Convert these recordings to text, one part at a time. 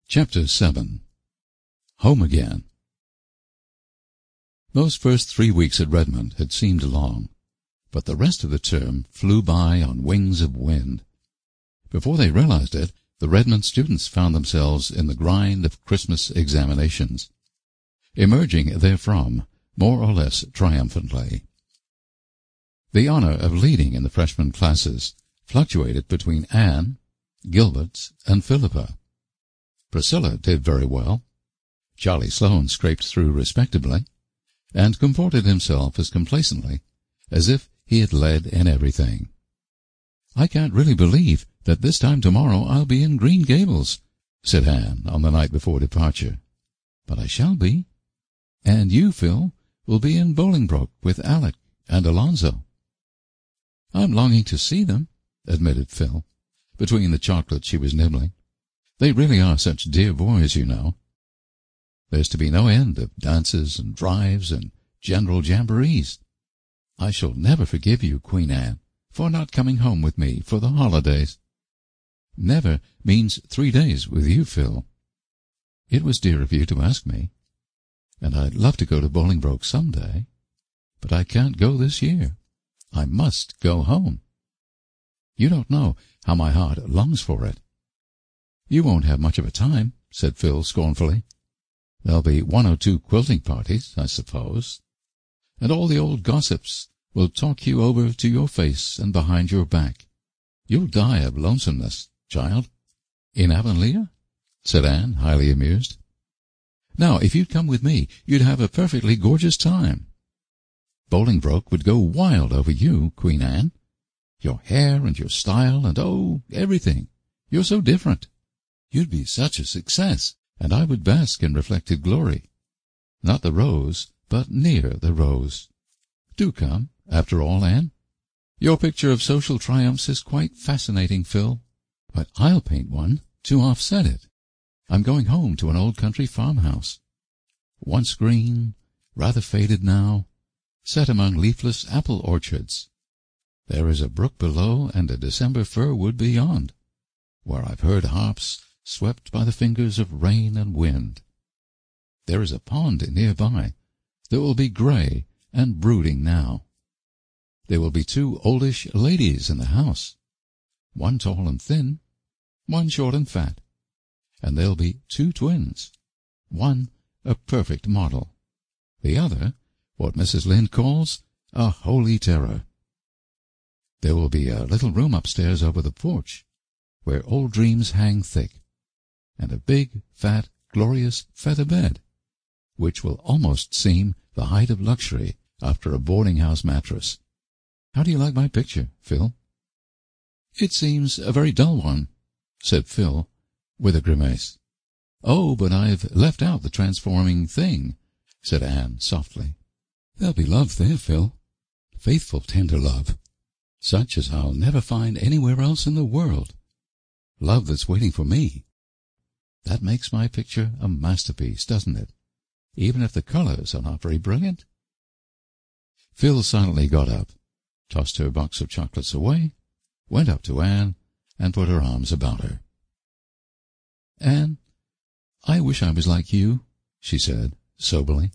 Chapter 7. Home Again. Those first 3 weeks at Redmond had seemed long, but the rest of the term flew by on wings of wind. Before they realized it, the Redmond students found themselves in the grind of Christmas examinations, emerging therefrom more or less triumphantly. The honor of leading in the freshman classes fluctuated between Anne, Gilbert, and Philippa. Priscilla did very well. Charlie Sloane scraped through respectably, and comported himself as complacently as if he had led in everything. "I can't really believe that this time tomorrow I'll be in Green Gables," said Anne on the night before departure. "But I shall be. And you, Phil, will be in Bolingbroke with Alec and Alonzo." "I'm longing to see them," admitted Phil, between the chocolate she was nibbling. "They really are such dear boys, you know. There's to be no end of dances and drives and general jamborees. I shall never forgive you, Queen Anne, for not coming home with me for the holidays." "Never means 3 days with you, Phil. It was dear of you to ask me, and I'd love to go to Bolingbroke some day, but I can't go this year. I must go home. You don't know how my heart longs for it." "You won't have much of a time," said Phil scornfully. "There'll be 1 or 2 quilting parties, I suppose, and all the old gossips will talk you over to your face and behind your back. You'll die of lonesomeness, child." "In Avonlea?" said Anne, highly amused. "Now, if you'd come with me, you'd have a perfectly gorgeous time. Bolingbroke would go wild over you, Queen Anne. Your hair and your style and, everything. You're so different. You'd be such a success, and I would bask in reflected glory. Not the rose, but near the rose. Do come, after all, Anne. Your picture of social triumphs is quite fascinating, Phil, but I'll paint one to offset it. I'm going home to an old country farmhouse. Once green, rather faded now, set among leafless apple orchards. There is a brook below and a December fir wood beyond, where I've heard harps swept by the fingers of rain and wind. There is a pond nearby that will be gray and brooding now. There will be 2 oldish ladies in the house, one tall and thin, one short and fat, and there'll be 2 twins, one a perfect model, the other what Mrs. Lynde calls a holy terror. There will be a little room upstairs over the porch, where old dreams hang thick, and a big, fat, glorious feather bed, which will almost seem the height of luxury after a boarding-house mattress. How do you like my picture, Phil?" "It seems a very dull one," said Phil, with a grimace. "Oh, but I've left out the transforming thing," said Anne softly. "There'll be love there, Phil. Faithful, tender love, such as I'll never find anywhere else in the world. Love that's waiting for me. That makes my picture a masterpiece, doesn't it, even if the colors are not very brilliant?" Phil silently got up, tossed her box of chocolates away, went up to Anne, and put her arms about her. "Anne, I wish I was like you," she said soberly.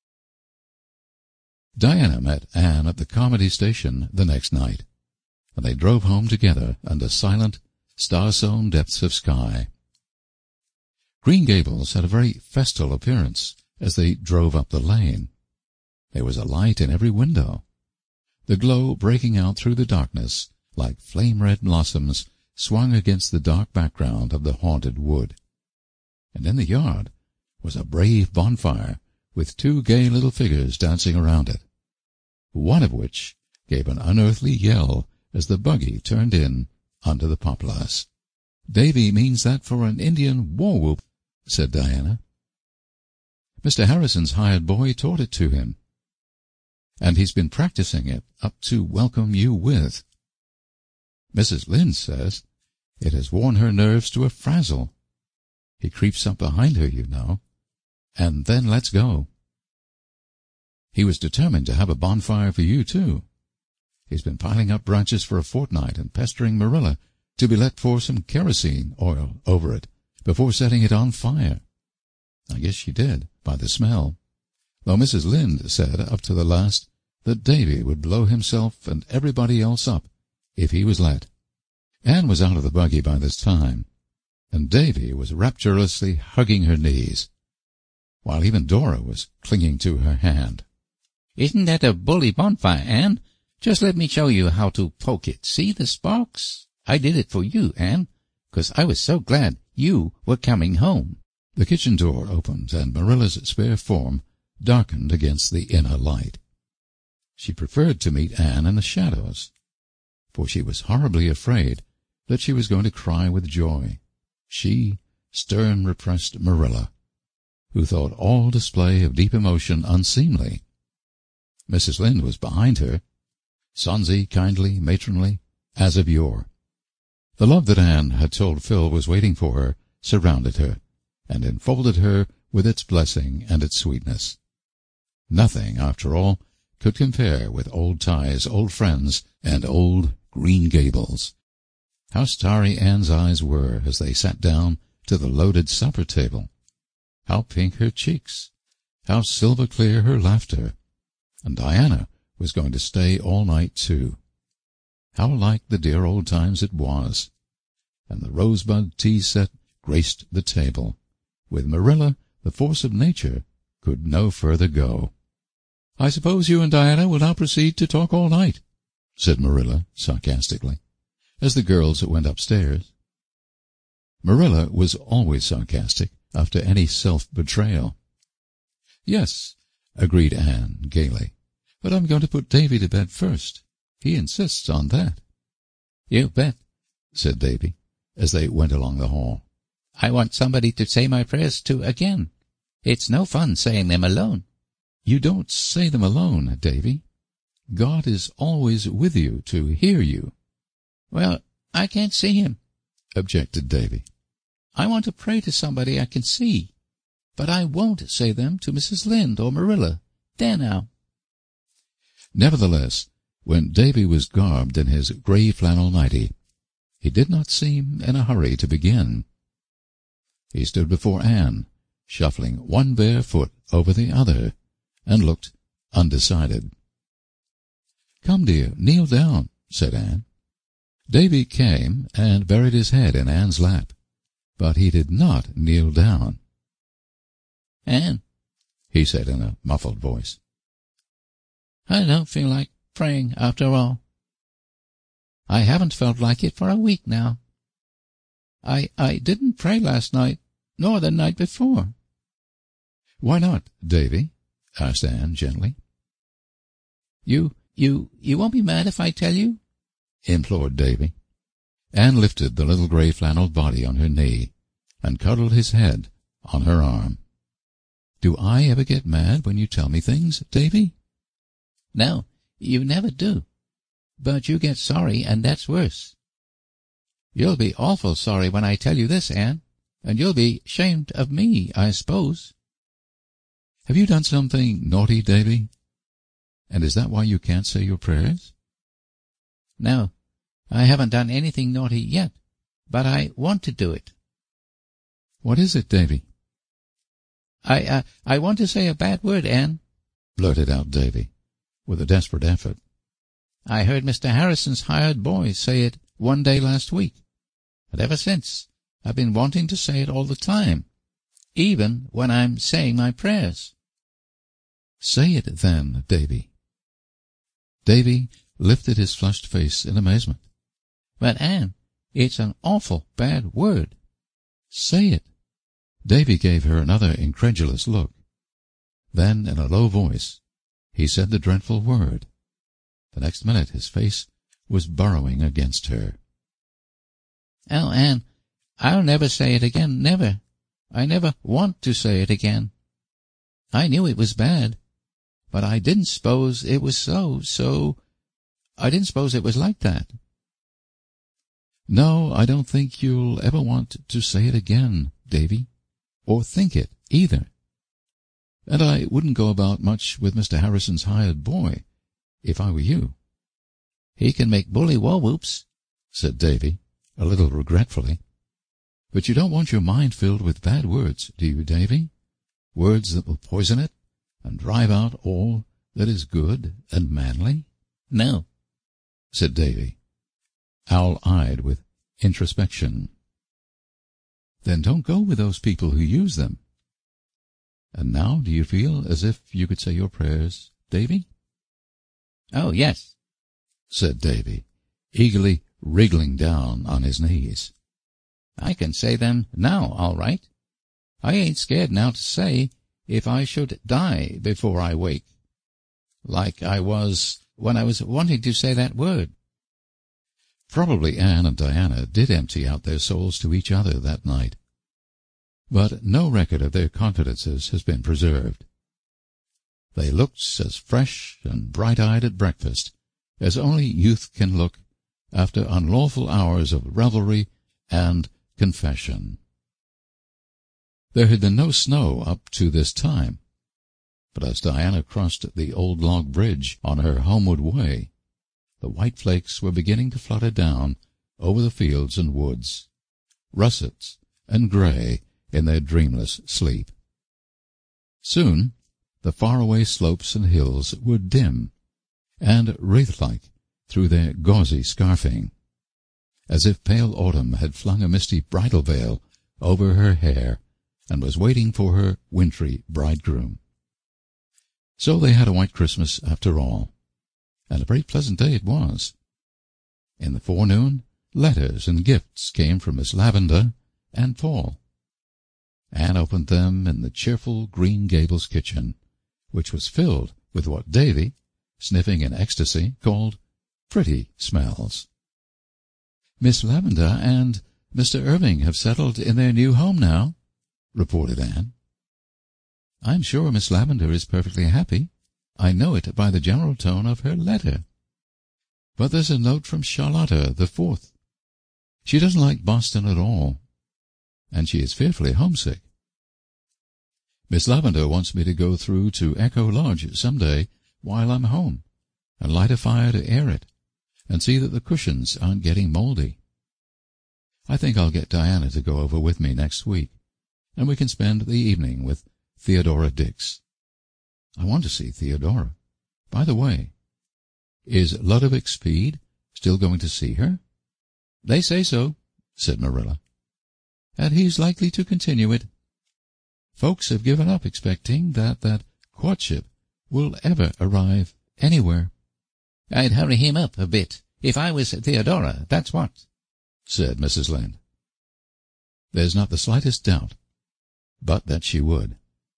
Diana met Anne at the Carmody station the next night, and they drove home together under silent, star-sown depths of sky. Green Gables had a very festal appearance as they drove up the lane. There was a light in every window, the glow breaking out through the darkness like flame-red blossoms swung against the dark background of the haunted wood. And in the yard was a brave bonfire with 2 gay little figures dancing around it, one of which gave an unearthly yell as the buggy turned in under the poplars. "Davy means that for an Indian war-whoop," said Diana. "Mr. Harrison's hired boy taught it to him, and he's been practicing it up to welcome you with. Mrs. Lynde says it has worn her nerves to a frazzle. He creeps up behind her, you know, and then lets go. He was determined to have a bonfire for you, too. He's been piling up branches for a fortnight and pestering Marilla to be let pour some kerosene oil over it before setting it on fire. I guess she did, by the smell, though Mrs. Lynde said up to the last that Davy would blow himself and everybody else up if he was let. Anne was out of the buggy by this time, and Davy was rapturously hugging her knees, while even Dora was clinging to her hand. "Isn't that a bully bonfire, Anne? Just let me show you how to poke it. See the sparks? I did it for you, Anne, 'cause I was so glad you were coming home." The kitchen door opened, and Marilla's spare form darkened against the inner light. She preferred to meet Anne in the shadows, for she was horribly afraid that she was going to cry with joy. She, stern, repressed Marilla, who thought all display of deep emotion unseemly. Mrs. Lynde was behind her, sonsy, kindly, matronly, as of yore. The love that Anne had told Phil was waiting for her surrounded her, and enfolded her with its blessing and its sweetness. Nothing, after all, could compare with old ties, old friends, and old Green Gables. How starry Anne's eyes were as they sat down to the loaded supper table. How pink her cheeks, how silver-clear her laughter. And Diana was going to stay all night, too. How like the dear old times it was. And the rosebud tea set graced the table. With Marilla, the force of nature could no further go. "I suppose you and Diana will now proceed to talk all night," said Marilla sarcastically, as the girls went upstairs. Marilla was always sarcastic after any self-betrayal. "Yes," agreed Anne gaily, "but I'm going to put Davy to bed first. He insists on that." "You bet," said Davy, as they went along the hall. "I want somebody to say my prayers to again. It's no fun saying them alone." "You don't say them alone, Davy. God is always with you to hear you." "Well, I can't see him," objected Davy. "I want to pray to somebody I can see, but I won't say them to Mrs. Lynde or Marilla. There now." Nevertheless, when Davy was garbed in his gray flannel nightie, he did not seem in a hurry to begin. He stood before Anne, shuffling one bare foot over the other, and looked undecided. "Come, dear, kneel down," said Anne. Davy came and buried his head in Anne's lap, but he did not kneel down. "Anne," he said in a muffled voice, "I don't feel like praying after all. I haven't felt like it for a week now. I didn't pray last night, nor the night before." "Why not, Davy?" asked Anne gently. You won't be mad if I tell you?" implored Davy. Anne lifted the little gray flannel body on her knee and cuddled his head on her arm. "Do I ever get mad when you tell me things, Davy?" "No, you never do. But you get sorry, and that's worse. You'll be awful sorry when I tell you this, Anne, and you'll be ashamed of me, I suppose." "Have you done something naughty, Davy? And is that why you can't say your prayers?" "No, I haven't done anything naughty yet, but I want to do it." "What is it, Davy?" I want to say a bad word, Anne," blurted out Davy, with a desperate effort. "I heard Mr. Harrison's hired boy say it one day last week, and ever since I've been wanting to say it all the time, even when I'm saying my prayers." "Say it then, Davy." Davy lifted his flushed face in amazement. "But, Anne, it's an awful bad word." "Say it." Davy gave her another incredulous look. Then, in a low voice, he said the dreadful word. The next minute his face was burrowing against her. "Oh, Anne, I'll never say it again, never. I never want to say it again. I knew it was bad, but I didn't suppose it was I didn't suppose it was like that." "No, I don't think you'll ever want to say it again, Davy, or think it, either. And I wouldn't go about much with Mr. Harrison's hired boy, if I were you." "He can make bully war-whoops," said Davy, a little regretfully. But you don't want your mind filled with bad words, do you, Davy? Words that will poison it and drive out all that is good and manly? No, said Davy, owl-eyed with introspection. Then don't go with those people who use them. And now do you feel as if you could say your prayers, Davy? Oh, yes, said Davy, eagerly wriggling down on his knees. I can say them now, all right. I ain't scared now to say if I should die before I wake, like I was when I was wanting to say that word. Probably Anne and Diana did empty out their souls to each other that night, but no record of their confidences has been preserved. They looked as fresh and bright-eyed at breakfast as only youth can look after unlawful hours of revelry and confession. There had been no snow up to this time, but as Diana crossed the old log bridge on her homeward way, the white flakes were beginning to flutter down over the fields and woods, russets and gray in their dreamless sleep. Soon the faraway slopes and hills were dim and wraith-like through their gauzy scarfing, as if pale autumn had flung a misty bridal veil over her hair and was waiting for her wintry bridegroom. So they had a white Christmas after all, and a very pleasant day it was. In the forenoon, letters and gifts came from Miss Lavendar and Paul. Anne opened them in the cheerful Green Gables kitchen, which was filled with what Davy, sniffing in ecstasy, called pretty smells. Miss Lavendar and Mr. Irving have settled in their new home now, reported Anne. I'm sure Miss Lavendar is perfectly happy. I know it by the general tone of her letter. But there's a note from Charlotta the Fourth. She doesn't like Boston at all, and she is fearfully homesick. Miss Lavendar wants me to go through to Echo Lodge some day while I'm home, and light a fire to air it, and see that the cushions aren't getting moldy. I think I'll get Diana to go over with me next week, and we can spend the evening with Theodora Dix. I want to see Theodora. By the way, is Ludovic Speed still going to see her? They say so, said Marilla, and he's likely to continue it. Folks have given up expecting that courtship will ever arrive anywhere. I'd hurry him up a bit, if I was Theodora, that's what, said Mrs. Lynde. There's not the slightest doubt but that she would.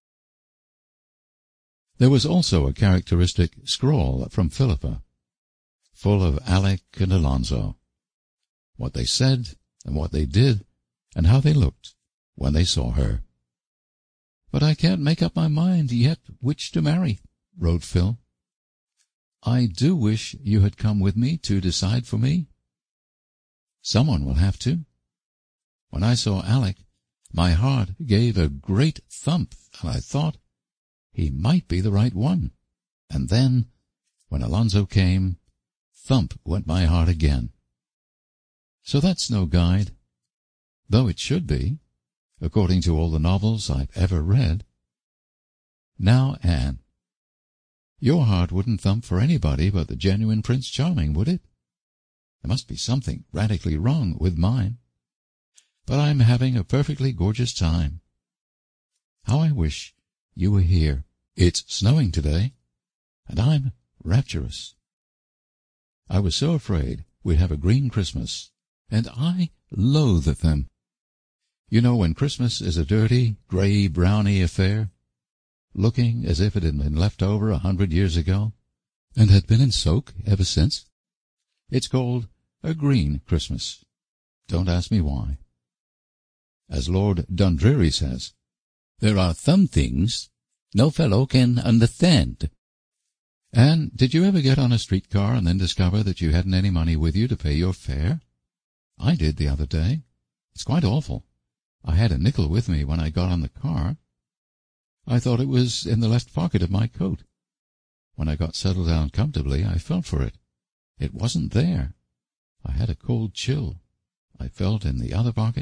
There was also a characteristic scrawl from Philippa, full of Alec and Alonzo, what they said and what they did and how they looked when they saw her. But I can't make up my mind yet which to marry, wrote Phil. I do wish you had come with me to decide for me. Someone will have to. When I saw Alec, my heart gave a great thump, and I thought he might be the right one. And then, when Alonzo came, thump went my heart again. So that's no guide, though it should be, according to all the novels I've ever read. Now, Anne, your heart wouldn't thump for anybody but the genuine Prince Charming, would it? There must be something radically wrong with mine. But I'm having a perfectly gorgeous time. How I wish you were here. It's snowing today, and I'm rapturous. I was so afraid we'd have a green Christmas, and I loathe them. You know, when Christmas is a dirty, gray-browny affair, looking as if it had been left over 100 years ago, and had been in soak ever since. It's called a green Christmas. Don't ask me why. As Lord Dundreary says, there are some things no fellow can understand. And did you ever get on a streetcar and then discover that you hadn't any money with you to pay your fare? I did the other day. It's quite awful. I had a nickel with me when I got on the car. I thought it was in the left pocket of my coat. When I got settled down comfortably, I felt for it. It wasn't there. I had a cold chill. I felt in the other pocket,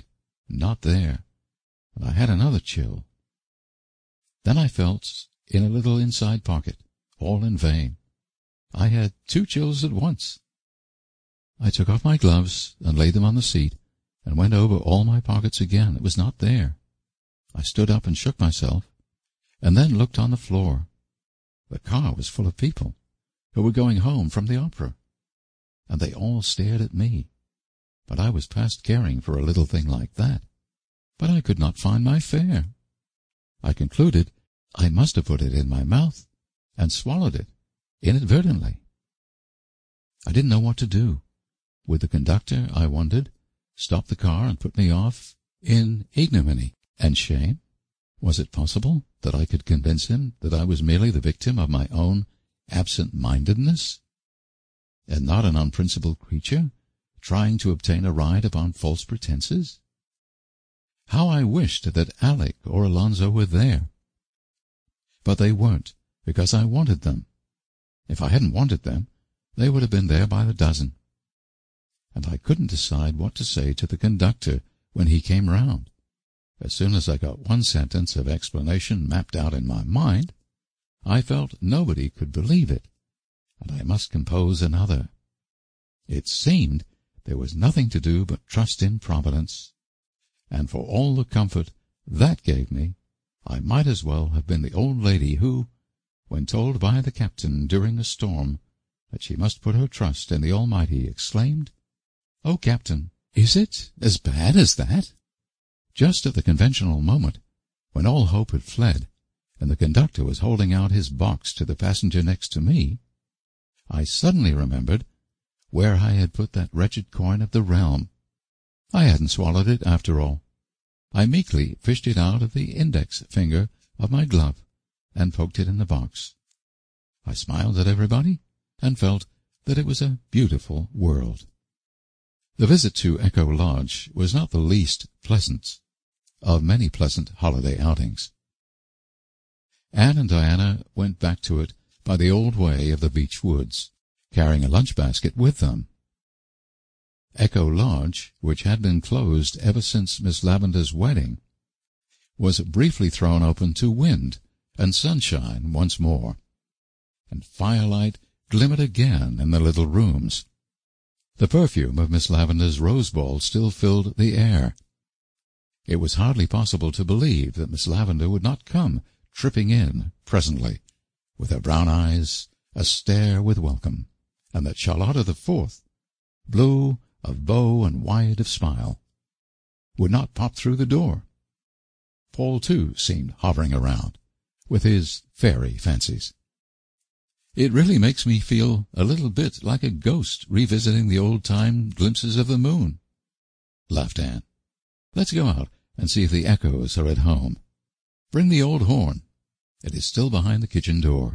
Not there. And I had another chill. Then I felt in a little inside pocket, all in vain. I had 2 chills at once. I took off my gloves and laid them on the seat, and went over all my pockets again. It was not there. I stood up and shook myself, and then looked on the floor. The car was full of people who were going home from the opera, and they all stared at me. But I was past caring for a little thing like that. But I could not find my fare. I concluded I must have put it in my mouth and swallowed it inadvertently. I didn't know what to do. Would the conductor, I wondered, stop the car and put me off in ignominy and shame? Was it possible that I could convince him that I was merely the victim of my own absent-mindedness, and not an unprincipled creature trying to obtain a ride upon false pretenses? How I wished that Alec or Alonzo were there. But they weren't, because I wanted them. If I hadn't wanted them, they would have been there by the dozen. And I couldn't decide what to say to the conductor when he came round. As soon as I got one sentence of explanation mapped out in my mind, I felt nobody could believe it, and I must compose another. It seemed there was nothing to do but trust in Providence, and for all the comfort that gave me, I might as well have been the old lady who, when told by the captain during a storm that she must put her trust in the Almighty, exclaimed, "Oh, Captain, is it as bad as that?" Just at the conventional moment, when all hope had fled, and the conductor was holding out his box to the passenger next to me, I suddenly remembered where I had put that wretched coin of the realm. I hadn't swallowed it after all. I meekly fished it out of the index finger of my glove and poked it in the box. I smiled at everybody and felt that it was a beautiful world. The visit to Echo Lodge was not the least pleasant of many pleasant holiday outings. Anne and Diana went back to it by the old way of the beech woods, carrying a lunch-basket with them. Echo Lodge, which had been closed ever since Miss Lavendar's wedding, was briefly thrown open to wind and sunshine once more, and firelight glimmered again in the little rooms. The perfume of Miss Lavendar's rose-ball still filled the air. It was hardly possible to believe that Miss Lavendar would not come tripping in presently, with her brown eyes astare with welcome, and that Charlotta the Fourth, blue of bow and wide of smile, would not pop through the door. Paul, too, seemed hovering around, with his fairy fancies. "It really makes me feel a little bit like a ghost revisiting the old-time glimpses of the moon," laughed Anne. "Let's go out and see if the echoes are at home. Bring the old horn. It is still behind the kitchen door."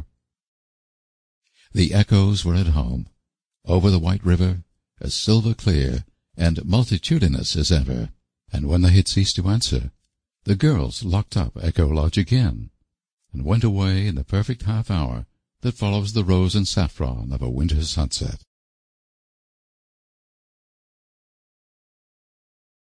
The echoes were at home, over the white river, as silver clear and multitudinous as ever, and when they had ceased to answer, the girls locked up Echo Lodge again, and went away in the perfect half-hour that follows the rose and saffron of a winter sunset.